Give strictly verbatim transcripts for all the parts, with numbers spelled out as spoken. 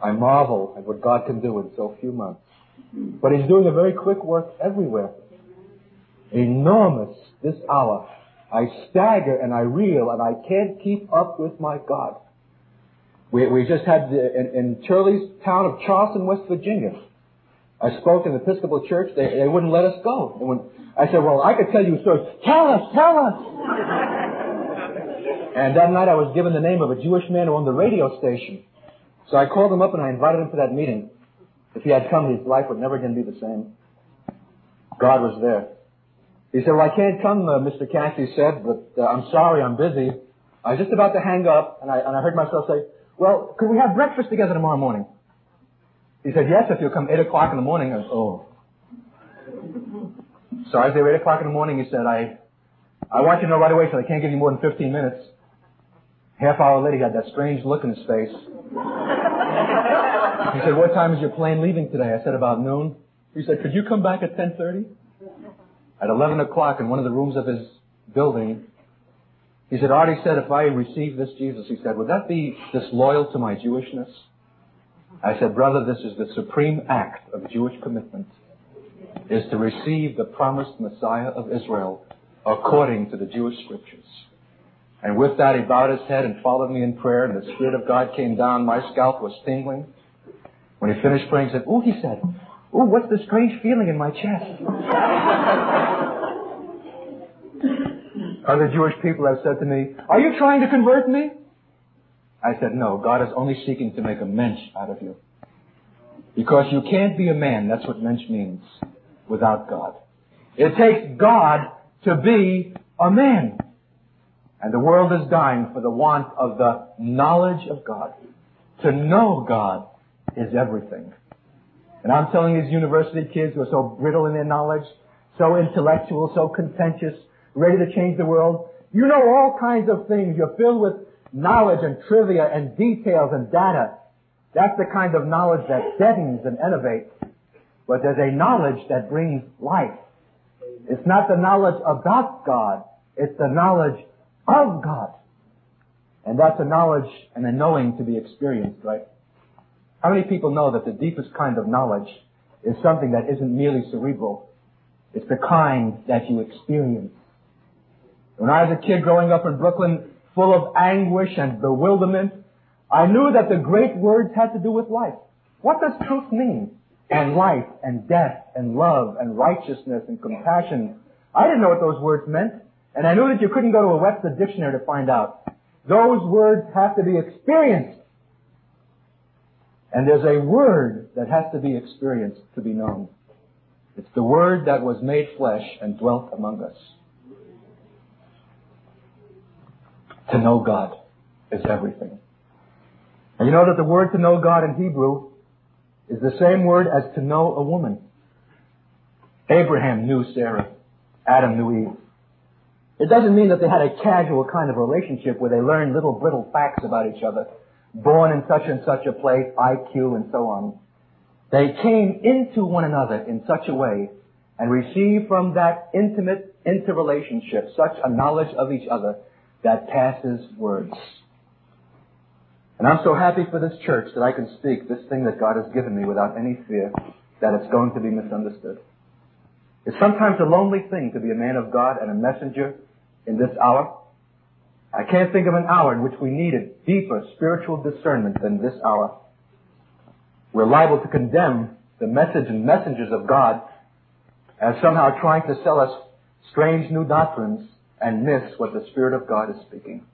I marvel at what God can do in so few months. But He's doing a very quick work everywhere. Enormous this hour. I stagger and I reel and I can't keep up with my God. We, we just had the, in, in Shirley's town of Charleston, West Virginia. I spoke in the Episcopal Church. They, they wouldn't let us go. They wouldn't, I said, well, I could tell you a story. Tell us, tell us. And that night I was given the name of a Jewish man who owned the radio station. So I called him up and I invited him to that meeting. If he had come, his life would never again be the same. God was there. He said, well, I can't come, uh, Mister Cassidy said, but uh, I'm sorry, I'm busy. I was just about to hang up, and I, and I heard myself say, well, could we have breakfast together tomorrow morning? He said, yes, if you'll come eight o'clock in the morning. I said, oh. So I was there eight o'clock in the morning. He said, I I want you to know right away, so I can't give you more than fifteen minutes. Half hour later, he had that strange look in his face. He said, what time is your plane leaving today? I said, about noon. He said, could you come back at ten thirty? At eleven o'clock in one of the rooms of his building, he said, Artie said, if I receive this Jesus, he said, would that be disloyal to my Jewishness? I said, brother, this is the supreme act of Jewish commitment, is to receive the promised Messiah of Israel according to the Jewish scriptures. And with that, he bowed his head and followed me in prayer, and the Spirit of God came down. My scalp was tingling. When he finished praying, he said, ooh, he said, ooh, what's the strange feeling in my chest? Other Jewish people have said to me, are you trying to convert me? I said, no, God is only seeking to make a mensch out of you. Because you can't be a man, that's what mensch means, without God. It takes God to be a man. And the world is dying for the want of the knowledge of God. To know God is everything. And I'm telling these university kids who are so brittle in their knowledge, so intellectual, so contentious, ready to change the world, you know all kinds of things. You're filled with knowledge and trivia and details and data. That's the kind of knowledge that deadens and innovates. But there's a knowledge that brings life. It's not the knowledge about God. It's the knowledge of God. And that's a knowledge and a knowing to be experienced, right? How many people know that the deepest kind of knowledge is something that isn't merely cerebral? It's the kind that you experience. When I was a kid growing up in Brooklyn, full of anguish and bewilderment, I knew that the great words had to do with life. What does truth mean? And life and death and love and righteousness and compassion. I didn't know what those words meant. And I knew that you couldn't go to a Webster dictionary to find out. Those words have to be experienced. And there's a word that has to be experienced to be known. It's the Word that was made flesh and dwelt among us. To know God is everything. And you know that the word to know God in Hebrew is the same word as to know a woman. Abraham knew Sarah. Adam knew Eve. It doesn't mean that they had a casual kind of relationship where they learned little brittle facts about each other. Born in such and such a place, I Q, and so on. They came into one another in such a way and received from that intimate interrelationship such a knowledge of each other that passes words. And I'm so happy for this church that I can speak this thing that God has given me without any fear that it's going to be misunderstood. It's sometimes a lonely thing to be a man of God and a messenger in this hour. I can't think of an hour in which we needed deeper spiritual discernment than this hour. We're liable to condemn the message and messengers of God as somehow trying to sell us strange new doctrines and miss what the Spirit of God is speaking.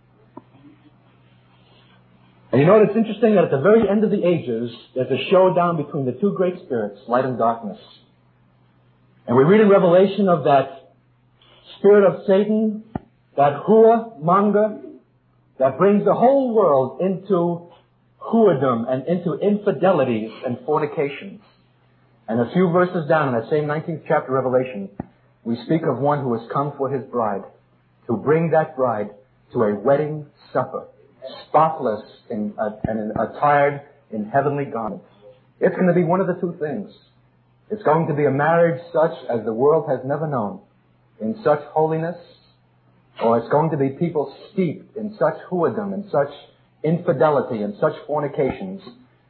And you know, it's interesting that at the very end of the ages, there's a showdown between the two great spirits, light and darkness. And we read in Revelation of that spirit of Satan, that hua monger, that brings the whole world into huadom and into infidelities and fornications. And a few verses down in that same nineteenth chapter of Revelation, we speak of one who has come for his bride, to bring that bride to a wedding supper, spotless in, uh, and attired in heavenly garments. It's going to be one of the two things. It's going to be a marriage such as the world has never known, in such holiness, or it's going to be people steeped in such huadom and such infidelity and such fornications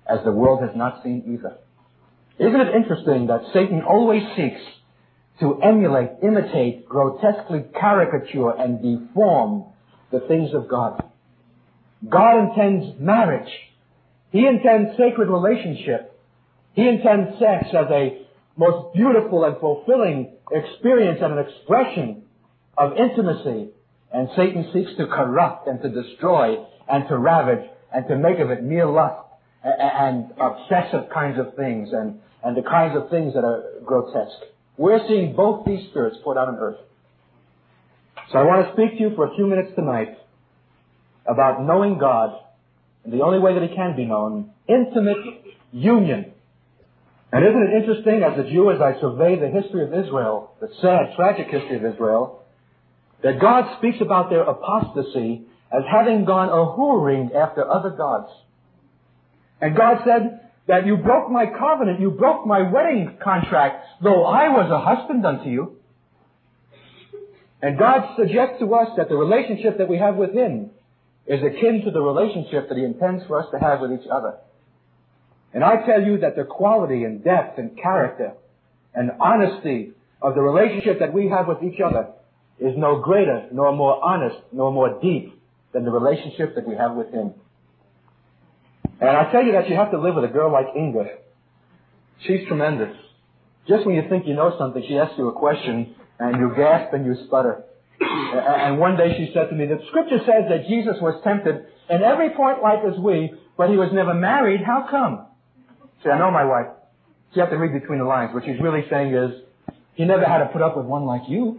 as the world has not seen either. Isn't it interesting that Satan always seeks to emulate, imitate, grotesquely caricature, and deform the things of God? God intends marriage. He intends sacred relationship. He intends sex as a most beautiful and fulfilling experience and an expression of intimacy. And Satan seeks to corrupt and to destroy and to ravage and to make of it mere lust and obsessive kinds of things and, and the kinds of things that are grotesque. We're seeing both these spirits poured out on earth. So I want to speak to you for a few minutes tonight about knowing God, and the only way that He can be known, intimate union. And isn't it interesting, as a Jew, as I survey the history of Israel, the sad, tragic history of Israel, that God speaks about their apostasy as having gone a-whoring after other gods. And God said that you broke my covenant, you broke my wedding contract, though I was a husband unto you. And God suggests to us that the relationship that we have with Him is akin to the relationship that He intends for us to have with each other. And I tell you that the quality and depth and character and honesty of the relationship that we have with each other is no greater, nor more honest, nor more deep than the relationship that we have with Him. And I tell you that you have to live with a girl like Inga. She's tremendous. Just when you think you know something, she asks you a question, and you gasp and you sputter. And one day she said to me, the Scripture says that Jesus was tempted in every point like as we, but He was never married. How come? See, I know my wife. So you have to read between the lines. What she's really saying is, He never had to put up with one like you.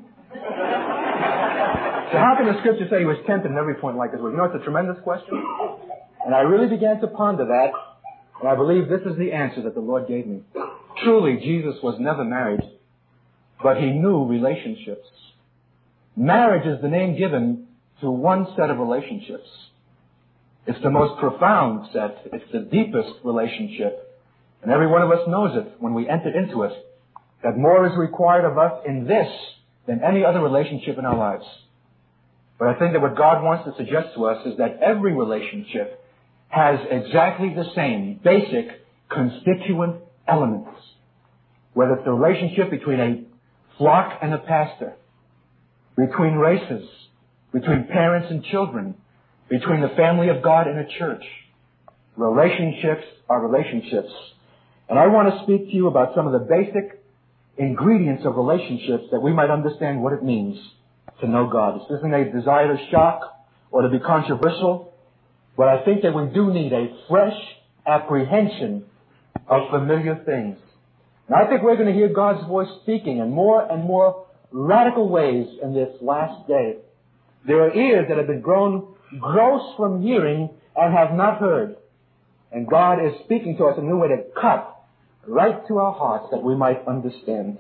So how can the Scripture say He was tempted in every point like as we? You know, it's a tremendous question. And I really began to ponder that, and I believe this is the answer that the Lord gave me. Truly, Jesus was never married, but He knew relationships. Marriage is the name given to one set of relationships. It's the most profound set. It's the deepest relationship. And every one of us knows it when we enter into it, that more is required of us in this than any other relationship in our lives. But I think that what God wants to suggest to us is that every relationship has exactly the same basic constituent elements. Whether it's the relationship between a flock and a pastor, between races, between parents and children, between the family of God and a church. Relationships are relationships. And I want to speak to you about some of the basic ingredients of relationships that we might understand what it means to know God. This isn't a desire to shock or to be controversial, but I think that we do need a fresh apprehension of familiar things. And I think we're going to hear God's voice speaking in more and more radical ways in this last day. There are ears that have been grown gross from hearing and have not heard. And God is speaking to us in a new way to cut right to our hearts that we might understand.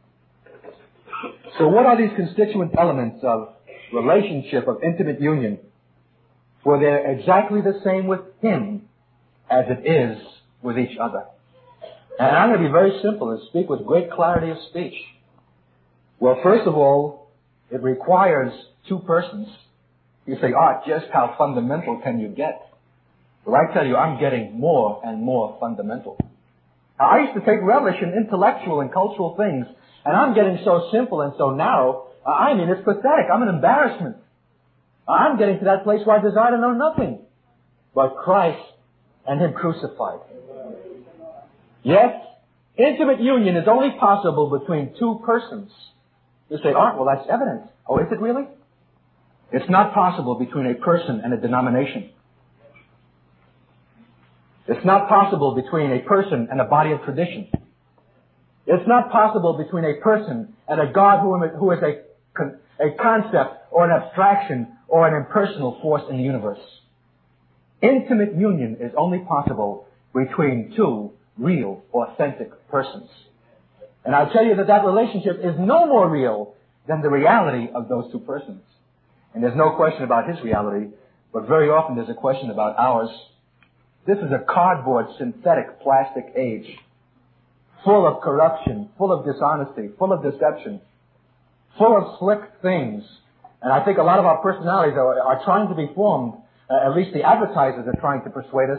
So what are these constituent elements of relationship, of intimate union? For they're exactly the same with Him as it is with each other. And I'm going to be very simple and speak with great clarity of speech. Well, first of all, it requires two persons. You say, Art, just how fundamental can you get? Well, I tell you, I'm getting more and more fundamental. Now, I used to take relish in intellectual and cultural things, and I'm getting so simple and so narrow, uh, I mean, it's pathetic. I'm an embarrassment. I'm getting to that place where I desire to know nothing but Christ and Him crucified. Yes, intimate union is only possible between two persons. You say, Art, well, that's evident. Oh, is it really? It's not possible between a person and a denomination. It's not possible between a person and a body of tradition. It's not possible between a person and a God who, who is a, a concept or an abstraction or an impersonal force in the universe. Intimate union is only possible between two real, authentic persons. And I'll tell you that that relationship is no more real than the reality of those two persons. And there's no question about His reality, but very often there's a question about ours. This is a cardboard, synthetic, plastic age, full of corruption, full of dishonesty, full of deception, full of slick things. And I think a lot of our personalities are, are trying to be formed, uh, at least the advertisers are trying to persuade us,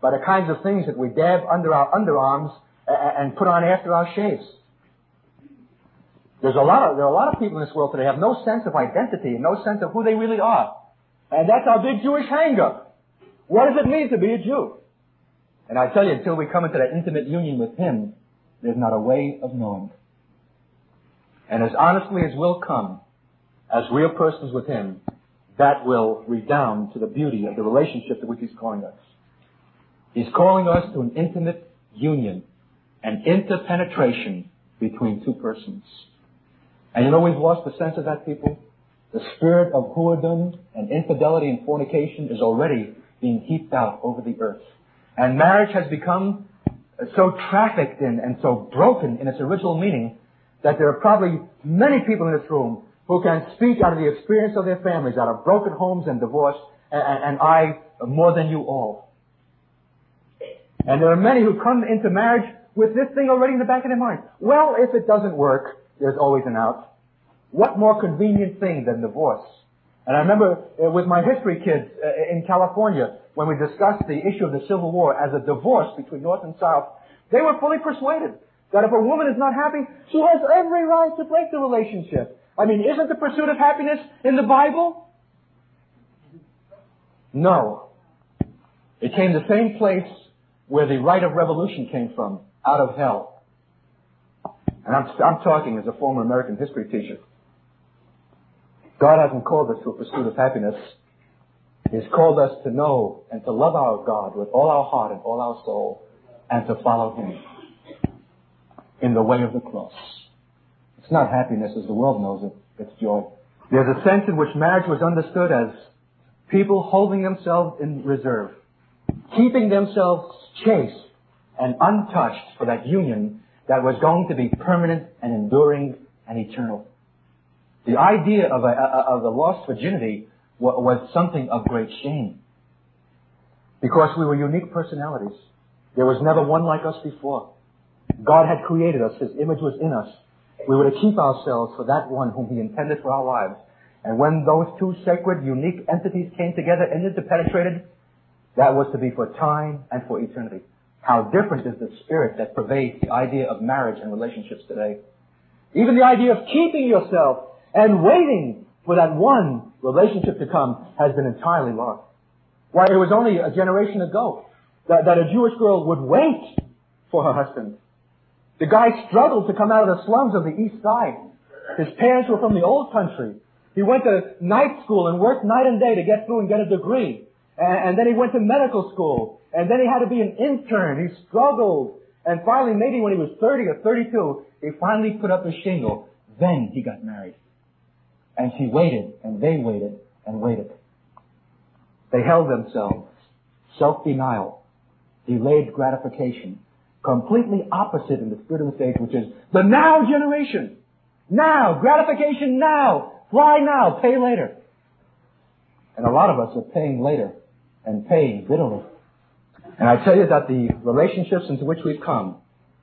by the kinds of things that we dab under our underarms and put on after our shaves. There's a lot of, there are a lot of people in this world today who have no sense of identity and no sense of who they really are. And that's our big Jewish hang-up. What does it mean to be a Jew? And I tell you, until we come into that intimate union with Him, there's not a way of knowing. And as honestly as we'll come, as real persons with Him, that will redound to the beauty of the relationship to which He's calling us. He's calling us to an intimate union, an interpenetration between two persons. And you know we've lost the sense of that, people? The spirit of whoredom and infidelity and fornication is already being heaped out over the earth. And marriage has become so trafficked in and so broken in its original meaning that there are probably many people in this room who can speak out of the experience of their families, out of broken homes and divorce, and, and I more than you all. And there are many who come into marriage with this thing already in the back of their mind. Well, if it doesn't work, there's always an out. What more convenient thing than divorce? And I remember uh, with my history kids uh, in California, when we discussed the issue of the Civil War as a divorce between North and South, they were fully persuaded that if a woman is not happy, she has every right to break the relationship. I mean, isn't the pursuit of happiness in the Bible? No. It came the same place where the right of revolution came from, out of hell. And I'm, I'm talking as a former American history teacher. God hasn't called us to a pursuit of happiness. He's called us to know and to love our God with all our heart and all our soul, and to follow Him in the way of the cross. It's not happiness as the world knows it. It's joy. There's a sense in which marriage was understood as people holding themselves in reserve, keeping themselves chaste and untouched for that union that was going to be permanent and enduring and eternal. The idea of a, of a lost virginity was something of great shame, because we were unique personalities. There was never one like us before. God had created us. His image was in us. We were to keep ourselves for that one whom He intended for our lives. And when those two sacred, unique entities came together and interpenetrated, that was to be for time and for eternity. How different is the spirit that pervades the idea of marriage and relationships today. Even the idea of keeping yourself and waiting for that one relationship to come has been entirely lost. Why, it was only a generation ago that, that a Jewish girl would wait for her husband. The guy struggled to come out of the slums of the East Side. His parents were from the old country. He went to night school and worked night and day to get through and get a degree. And, and then he went to medical school. And then he had to be an intern. He struggled. And finally, maybe when he was thirty or thirty-two, he finally put up a shingle. Then he got married. And she waited, and they waited, and waited. They held themselves. Self-denial. Delayed gratification. Completely opposite in the spirit of the age, which is the now generation. Now. Gratification now. Fly now. Pay later. And a lot of us are paying later and paying bitterly. And I tell you that the relationships into which we've come,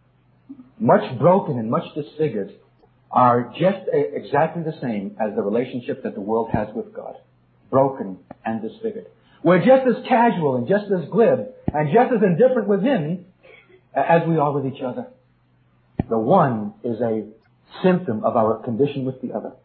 much broken and much disfigured, are just a, exactly the same as the relationship that the world has with God. Broken and disfigured. We're just as casual and just as glib and just as indifferent with Him as we are with each other. The one is a symptom of our condition with the other.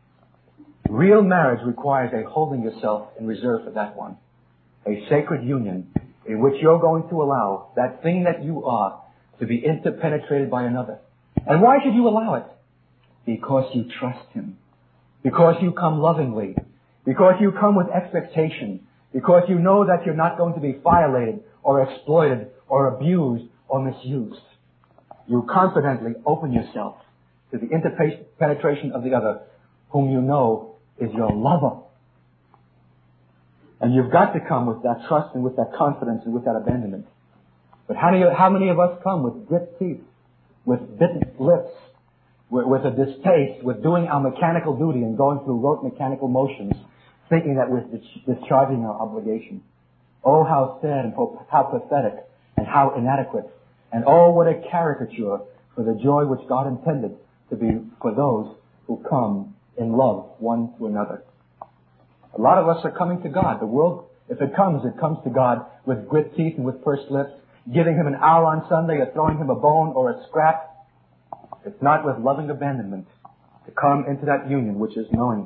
Real marriage requires a holding yourself in reserve for that one. A sacred union in which you're going to allow that thing that you are to be interpenetrated by another. And why should you allow it? Because you trust Him. Because you come lovingly. Because you come with expectation. Because you know that you're not going to be violated or exploited or abused or misused. You confidently open yourself to the interpenetration of the other, whom you know is your lover. And you've got to come with that trust and with that confidence and with that abandonment. But how many, how many of us come with grit teeth, with bitten lips, with, with a distaste, with doing our mechanical duty and going through rote mechanical motions, thinking that we're discharging our obligation? Oh, how sad and how pathetic and how inadequate. And oh, what a caricature for the joy which God intended to be for those who come in love one to another. A lot of us are coming to God. The world If it comes, it comes to God with grit teeth and with pursed lips, giving Him an hour on Sunday or throwing Him a bone or a scrap. It's not with loving abandonment to come into that union, which is knowing.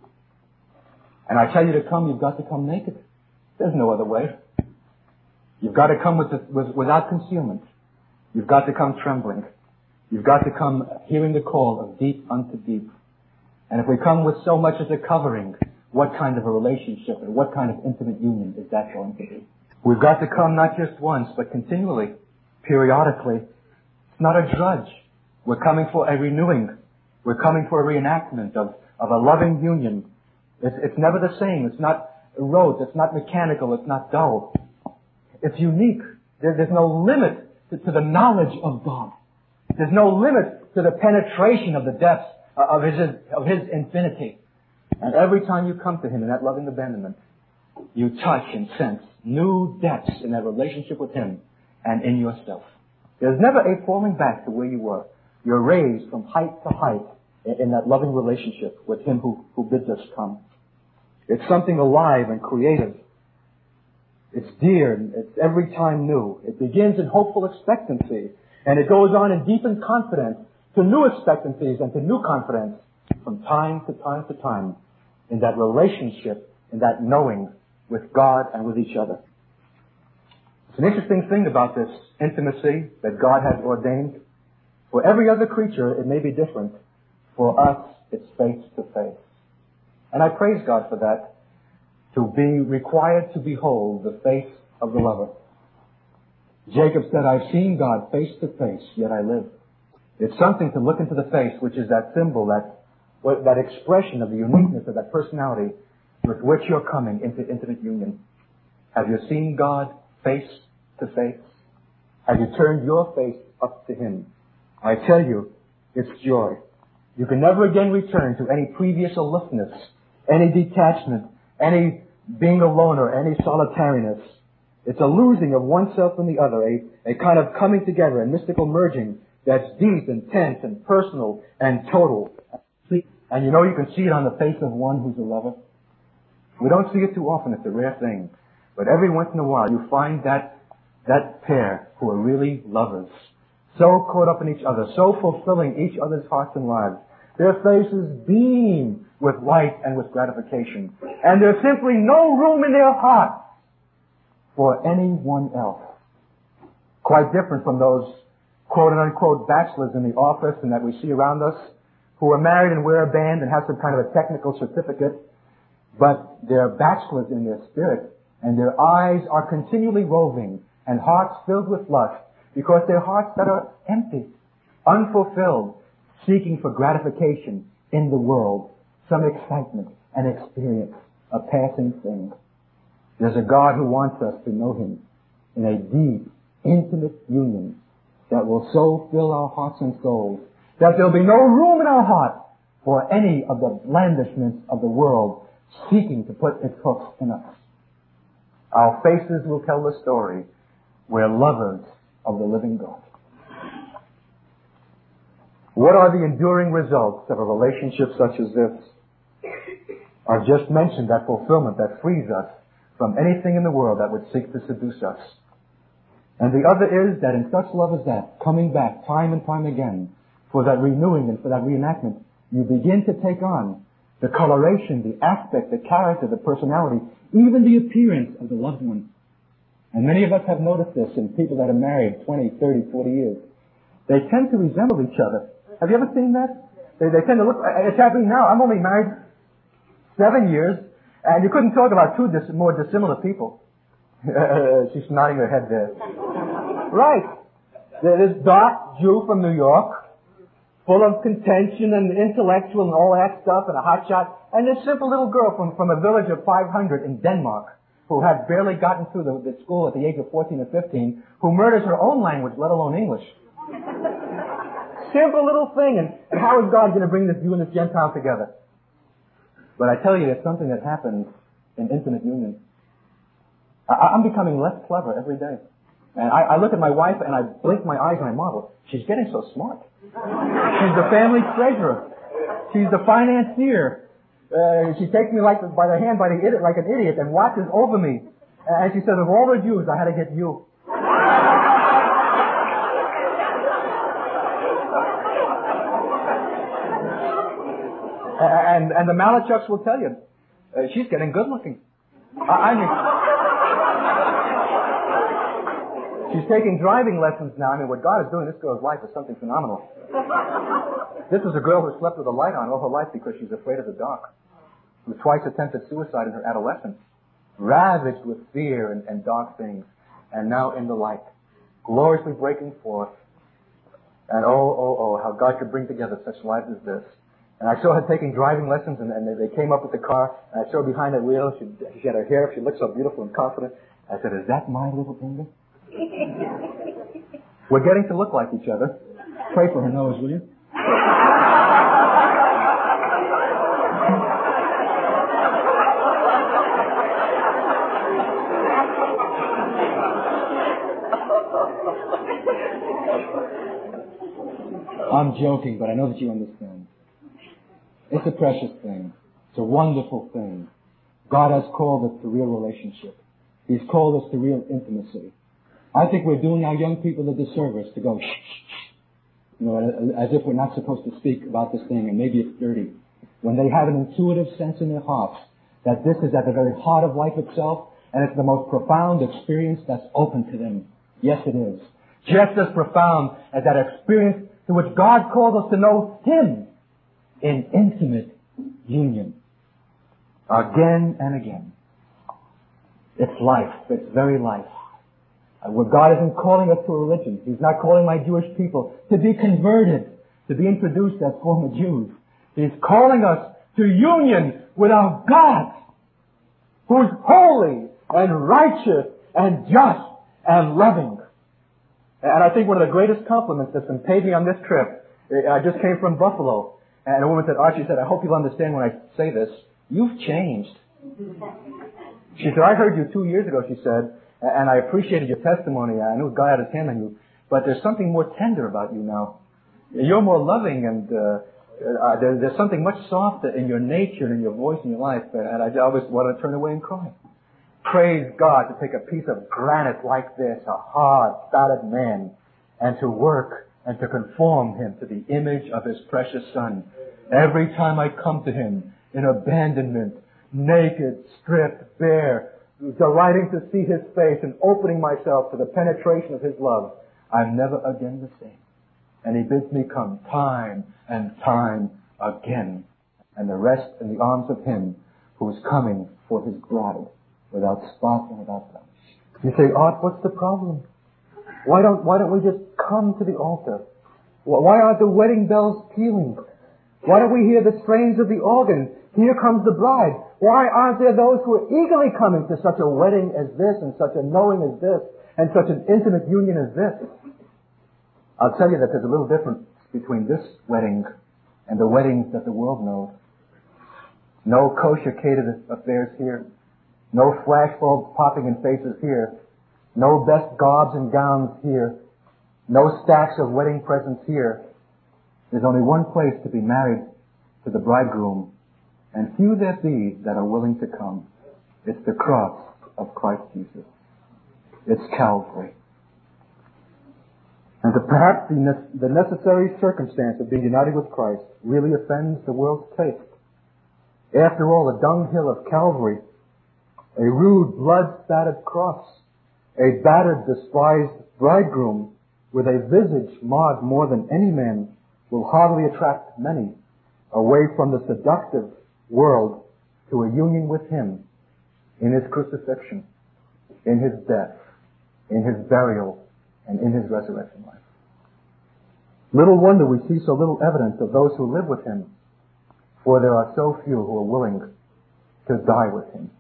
And I tell you to come, you've got to come naked. There's no other way. You've got to come with, the, with without concealment. You've got to come trembling. You've got to come hearing the call of deep unto deep. And if we come with so much as a covering, what kind of a relationship and what kind of intimate union is that going to be? We've got to come not just once, but continually, periodically. It's not a drudge. We're coming for a renewing. We're coming for a reenactment of, of a loving union. It's, it's never the same. It's not rote. It's not mechanical. It's not dull. It's unique. There, there's no limit to, to the knowledge of God. There's no limit to the penetration of the depths of His, of His infinity. And every time you come to Him in that loving abandonment, you touch and sense new depths in that relationship with Him and in yourself. There's never a falling back to where you were. You're raised from height to height in, in that loving relationship with Him who, who bids us come. It's something alive and creative. It's dear and it's every time new. It begins in hopeful expectancy and it goes on in deepened confidence to new expectancies and to new confidence from time to time to time in that relationship, in that knowing with God and with each other. It's an interesting thing about this intimacy that God has ordained. For every other creature, it may be different. For us, it's face to face. And I praise God for that, to be required to behold the face of the lover. Jacob said, I've seen God face to face, yet I live. It's something to look into the face, which is that symbol, that that expression of the uniqueness of that personality with which you're coming into intimate union. Have you seen God face to face? Have you turned your face up to Him? I tell you, it's joy. You can never again return to any previous aloofness, any detachment, any being alone or any solitariness. It's a losing of oneself and the other, a, a kind of coming together, a mystical merging that's deep, intense, and personal, and total. And you know, you can see it on the face of one who's a lover. We don't see it too often. It's a rare thing. But every once in a while, you find that, that pair who are really lovers. So caught up in each other, so fulfilling each other's hearts and lives. Their faces beam with light and with gratification. And there's simply no room in their hearts for anyone else. Quite different from those quote unquote bachelors in the office and that we see around us, who are married and wear a band and have some kind of a technical certificate, but they're bachelors in their spirit, and their eyes are continually roving, and hearts filled with lust, because they're hearts that are empty, unfulfilled, seeking for gratification in the world, some excitement, an experience, a passing thing. There's a God who wants us to know Him in a deep, intimate union that will so fill our hearts and souls that there'll be no room in our heart for any of the blandishments of the world seeking to put its hooks in us. Our faces will tell the story. We're lovers of the living God. What are the enduring results of a relationship such as this? I've just mentioned that fulfillment that frees us from anything in the world that would seek to seduce us. And the other is that in such love as that, coming back time and time again, for that renewing and for that reenactment, you begin to take on the coloration, the aspect, the character, the personality, even the appearance of the loved one. And many of us have noticed this in people that are married twenty, thirty, forty years. They tend to resemble each other. Have you ever seen that? They, they tend to look, it's happening now. I'm only married seven years, and you couldn't talk about two dis, more dissimilar people. She's nodding her head there. Right. There's dark Jew from New York, full of contention and intellectual and all that stuff, and a hotshot. And this simple little girl from, from a village of five hundred in Denmark, who had barely gotten through the, the school at the age of fourteen or fifteen, who murders her own language, let alone English. Simple little thing. And, and how is God going to bring this Jew and this Gentile together? But I tell you, it's something that happens in intimate union. I, I'm becoming less clever every day. And I, I look at my wife and I blink my eyes and I marvel. She's getting so smart. She's the family treasurer. She's the financier. Uh, she takes me like by the hand, by the idiot, like an idiot, and watches over me And she said, of all the Jews, I had to get you. and, and the Malachucks will tell you, uh, she's getting good looking. I, I mean, she's taking driving lessons now. I mean, what God is doing in this girl's life is something phenomenal. This is a girl who slept with a light on all her life because she's afraid of the dark. Who twice attempted suicide in her adolescence. Ravaged with fear and, and dark things. And now in the light. Gloriously breaking forth. And oh, oh, oh, how God could bring together such lives as this. And I saw her taking driving lessons, and, and they came up with the car, and I saw her behind the wheel. She, she had her hair, she looked so beautiful and confident. I said, is that my little Inga? We're getting to look like each other. Pray for her nose, will you? I'm joking, but I know that you understand. It's a precious thing. It's a wonderful thing. God has called us to real relationship. He's called us to real intimacy. I think we're doing our young people a disservice to go shh, shh, shh. You know, as if we're not supposed to speak about this thing, and maybe it's dirty. When they have an intuitive sense in their hearts that this is at the very heart of life itself, and it's the most profound experience that's open to them. Yes, it is. Just as profound as that experience to which God called us to know Him in intimate union. Again and again. It's life. It's very life. Where God isn't calling us to a religion. He's not calling my Jewish people to be converted, to be introduced as former Jews. He's calling us to union with our God, who's holy and righteous and just and loving. And I think one of the greatest compliments that's been paid me on this trip, I just came from Buffalo, and a woman said, Archie said, I hope you'll understand when I say this, you've changed. She said, I heard you two years ago, she said, and I appreciated your testimony. I knew God had His hand on you, but there's something more tender about you now. You're more loving, and uh, uh, there, there's something much softer in your nature and in your voice and your life, and I always wanted to turn away and cry. Praise God to take a piece of granite like this, a hard, battered man, and to work and to conform him to the image of His precious Son. Every time I come to Him in abandonment, naked, stripped, bare, delighting to see His face and opening myself to the penetration of His love, I'm never again the same. And He bids me come time and time again, and the rest in the arms of Him who is coming for His bride, without spot and without blemish. You say, Art, what's the problem? Why don't, why don't we just come to the altar? Why aren't the wedding bells pealing? Why don't we hear the strains of the organ? Here comes the bride. Why aren't there those who are eagerly coming to such a wedding as this, and such a knowing as this, and such an intimate union as this? I'll tell you that there's a little difference between this wedding and the weddings that the world knows. No kosher catered affairs here. No flashbulbs popping in faces here. No best garbs and gowns here. No stacks of wedding presents here. There's only one place to be married to the bridegroom, and few there be that are willing to come. It's the cross of Christ Jesus. It's Calvary. And to perhaps the, ne- the necessary circumstance of being united with Christ really offends the world's taste. After all, the dunghill of Calvary, a rude, blood-spattered cross, a battered, despised bridegroom with a visage marred more than any man, will hardly attract many away from the seductive world to a union with Him in His crucifixion, in His death, in His burial, and in His resurrection life. Little wonder we see so little evidence of those who live with Him, for there are so few who are willing to die with Him.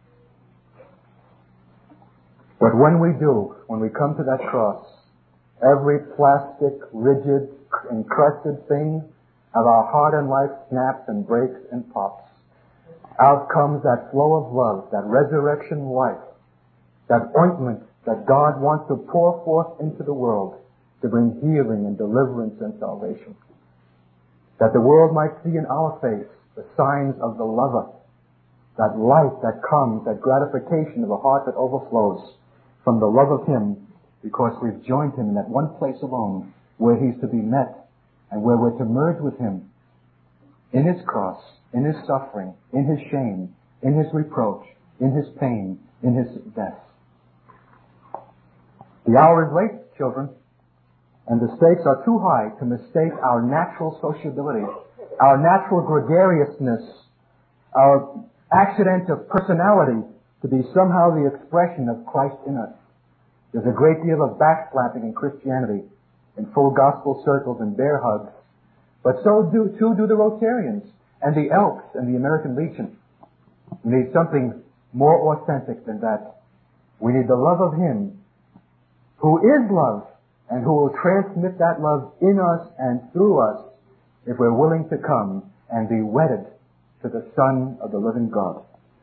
But when we do, when we come to that cross, every plastic, rigid, encrusted thing of our heart and life snaps and breaks and pops. Out comes that flow of love, that resurrection life, that ointment that God wants to pour forth into the world to bring healing and deliverance and salvation. That the world might see in our face the signs of the lover, that life that comes, that gratification of a heart that overflows from the love of Him, because we've joined Him in that one place alone where He's to be met and where we're to merge with Him in His cross, in His suffering, in His shame, in His reproach, in His pain, in His death. The hour is late, children, and the stakes are too high to mistake our natural sociability, our natural gregariousness, our accident of personality to be somehow the expression of Christ in us. There's a great deal of backslapping in Christianity, in full gospel circles and bear hugs, but so do, too do the Rotarians and the Elks and the American Legion. We need something more authentic than that. We need the love of Him who is love and who will transmit that love in us and through us if we're willing to come and be wedded to the Son of the living God.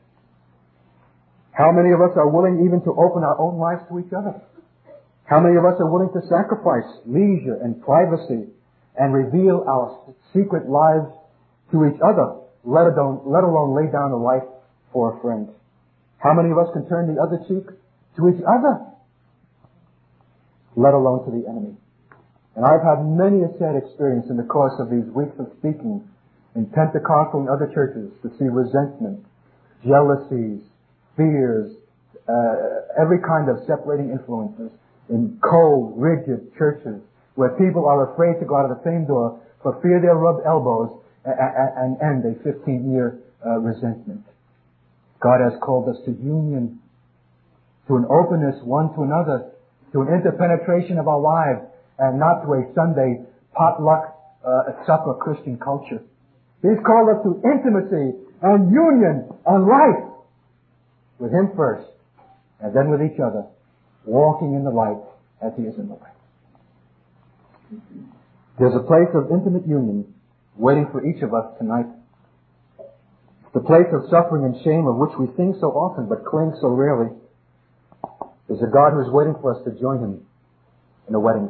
How many of us are willing even to open our own lives to each other? How many of us are willing to sacrifice leisure and privacy and reveal our secret lives to each other, let alone, let alone lay down a life for a friend? How many of us can turn the other cheek to each other, let alone to the enemy? And I've had many a sad experience in the course of these weeks of speaking in Pentecostal and other churches to see resentment, jealousies, fears, uh, every kind of separating influences in cold, rigid churches where people are afraid to go out of the same door for fear they'll rub elbows and end a fifteen-year uh, resentment. God has called us to union, to an openness one to another, to an interpenetration of our lives, and not to a Sunday potluck uh, supper Christian culture. He's called us to intimacy and union and life with Him first, and then with each other, walking in the light as He is in the light. There's a place of intimate union waiting for each of us tonight. The place of suffering and shame of which we sing so often but cling so rarely. There's a God who is waiting for us to join Him in a wedding.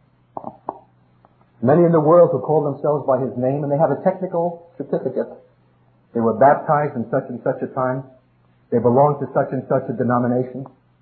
Many in the world who call themselves by His name, and they have a technical certificate. They were baptized in such and such a time. They belong to such and such a denomination.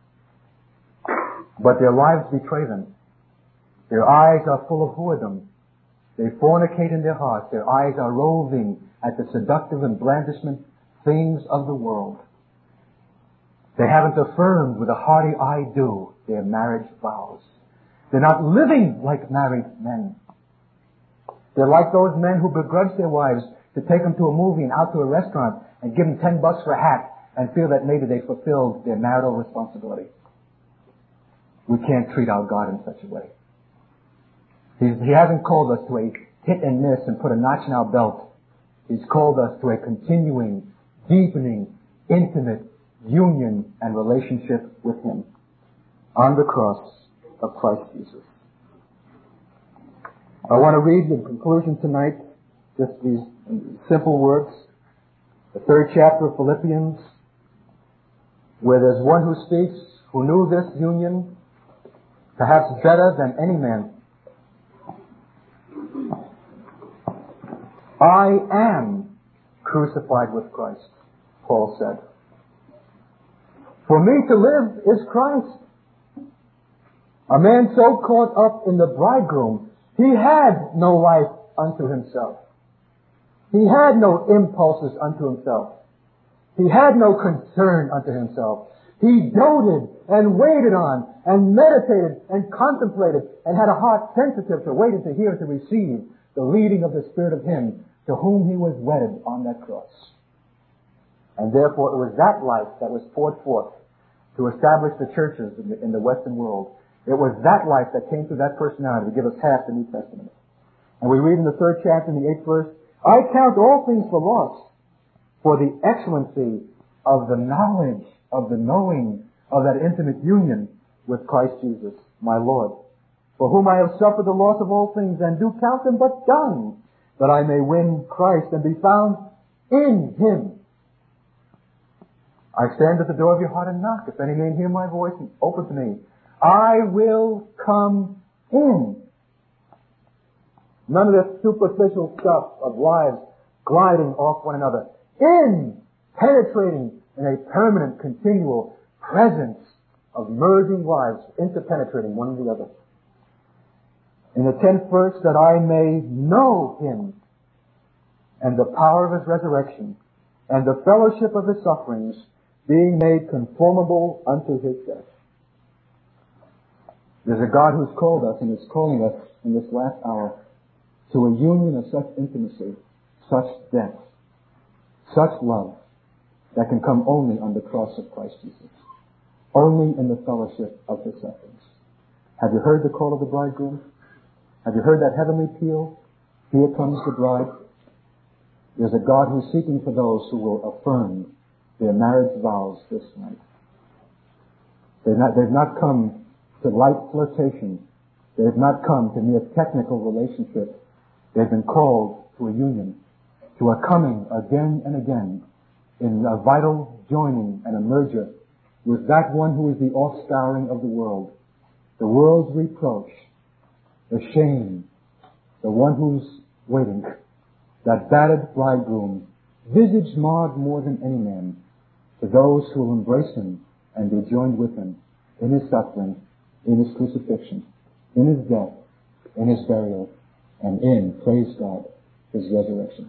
But their lives betray them. Their eyes are full of whoredom. They fornicate in their hearts. Their eyes are roving at the seductive and blandishment things of the world. They haven't affirmed with a hearty I do their marriage vows. They're not living like married men. They're like those men who begrudge their wives to take them to a movie and out to a restaurant and give them ten bucks for a hat and feel that maybe they fulfilled their marital responsibility. We can't treat our God in such a way. He's, he hasn't called us to a hit and miss and put a notch in our belt. He's called us to a continuing, deepening, intimate union and relationship with Him on the cross of Christ Jesus. I want to read in conclusion tonight just these simple words. The third chapter of Philippians, where there's one who speaks who knew this union perhaps better than any man. I am crucified with Christ, Paul said. For me to live is Christ. A man so caught up in the bridegroom, he had no life unto himself. He had no impulses unto himself. He had no concern unto himself. He doted and waited on and meditated and contemplated and had a heart sensitive to wait and to hear and to receive the leading of the Spirit of Him to whom He was wedded on that cross. And therefore it was that life that was poured forth to establish the churches in the, in the Western world. It was that life that came through that personality to give us half the New Testament. And we read in the third chapter in the eighth verse, I count all things for loss for the excellency of the knowledge, of the knowing, of that intimate union with Christ Jesus, my Lord, for whom I have suffered the loss of all things and do count them but dung, that I may win Christ and be found in Him. I stand at the door of your heart and knock. If any man hear my voice and open to me, I will come in. None of this superficial stuff of lives gliding off one another. In penetrating in a permanent, continual presence of merging lives, interpenetrating one in the other. In the tenth verse, that I may know Him and the power of His resurrection and the fellowship of His sufferings, being made conformable unto His death. There's a God who's called us and is calling us in this last hour to a union of such intimacy, such depth, such love that can come only on the cross of Christ Jesus, only in the fellowship of His sufferings. Have you heard the call of the bridegroom? Have you heard that heavenly peal? Here comes the bride. There's a God who's seeking for those who will affirm their marriage vows this night. They've not, they've not come to light flirtation. They've not come to mere technical relationship. They've been called to a union, to a coming again and again in a vital joining and a merger with that one who is the offscouring of the world, the world's reproach, the shame, the one who's waiting, that battered bridegroom, visage marred more than any man, to those who will embrace Him and be joined with Him in His suffering, in His crucifixion, in His death, in His burial, and in, praise God, His resurrection.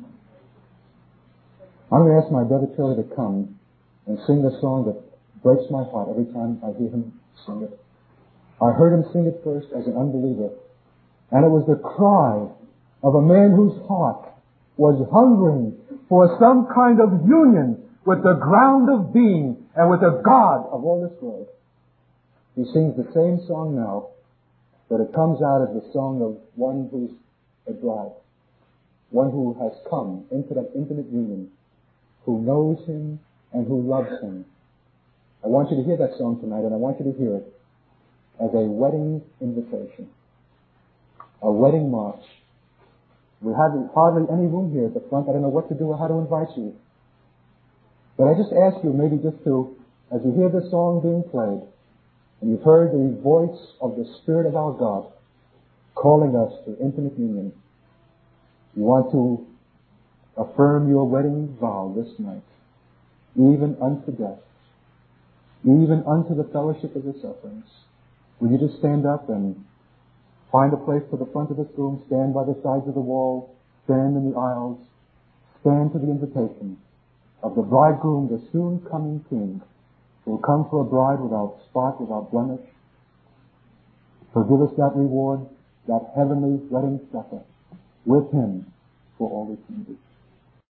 I'm going to ask my brother Charlie to come and sing a song that breaks my heart every time I hear him sing it. I heard him sing it first as an unbeliever, and it was the cry of a man whose heart was hungering for some kind of union with the ground of being and with the God of all this world. He sings the same song now, but it comes out as the song of one who's a bride, one who has come into that intimate union, who knows Him and who loves Him. I want you to hear that song tonight, and I want you to hear it as a wedding invitation, a wedding march. We have hardly any room here at the front. I don't know what to do or how to invite you. But I just ask you maybe just to, as you hear this song being played, and you've heard the voice of the Spirit of our God calling us to intimate union, you want to affirm your wedding vow this night, even unto death, even unto the fellowship of His sufferings. Will you just stand up and find a place to the front of this room, stand by the sides of the wall, stand in the aisles, stand to the invitation of the bridegroom, the soon coming King, who will come for a bride without spot, without blemish. Forgive us that reward, that heavenly wedding supper with Him for all eternity.